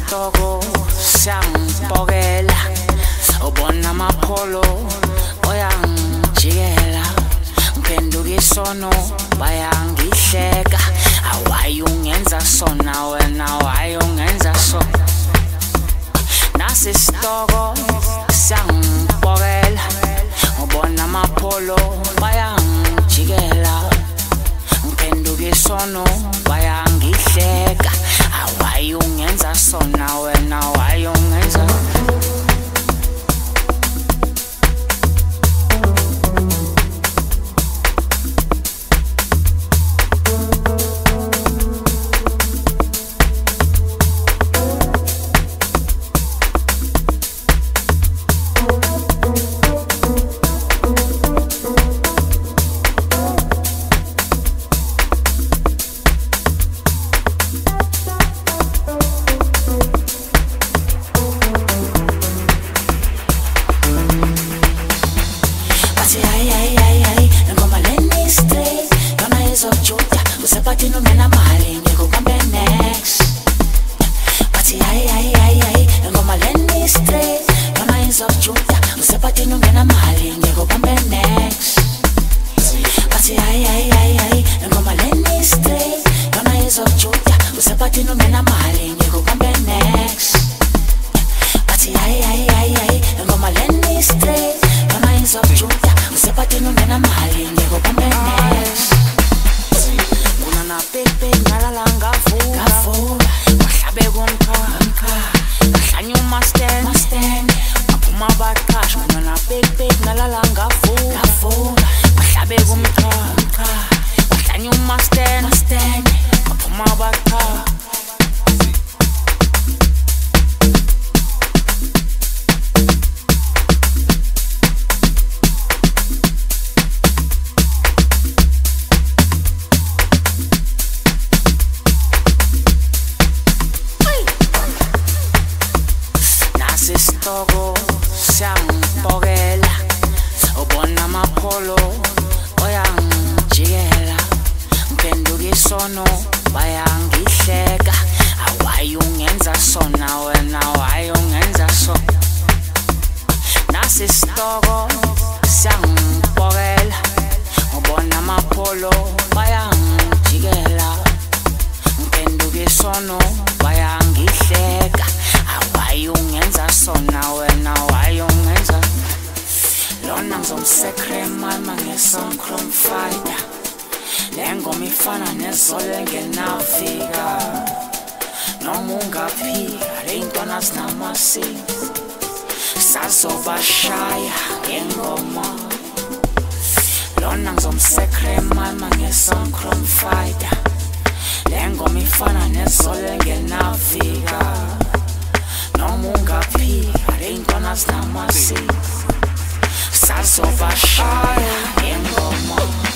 Nasisitoko siyangibhokela ubona amapholo oyangijikela ngiphenduka isono bayangihleka why ungenza sona wena why ungenza so Nasisitoko siyangibhokela ubona amapholo bayangijikela ngiphenduka isono bayangihleka why ungenza sona wena why ungenza Usapati no mena mali ngeko kambe next Pati ngoma leni straight Kama is of Juda Usapati no mena mali ngeko kambe next Pati ngoma leni straight Kama is of Juda Usapati no mena mali ngeko kambe next Pati ngoma leni straight Kama is of Juda Usapati no mena mali ngeko kambe next Pepe nalalanga vula Bahlabe kumkha Bahlanya umastand Baphuma baqhash Kunana pepe nalalanga vula Bahlabe kumkha Bahlanya umastand Baphuma baqhash Nasisitoko siyangibhokela ubona amapholo oyangijikela ngiphenduka isono bayangihleka why ungenza sona wena why ungenza so Nasisitoko siyangibhokela ubona amapholo bayangijikela ngiphenduka isono bayangihleka why ungenza sona wena why ungenza Lona ngizomsekre mama ngeSoundCloud fighter Lengoma ifana nezolo engenafika Noma ungaphika ley'ntwana zinamasini Sazobashaya ngengoma Lona ngizomsekre mama ngeSoundCloud fighter Lengoma ifana nezolo engenafika Noma ungaphika ley'ntwana zinamasini Sazobashaya ngengoma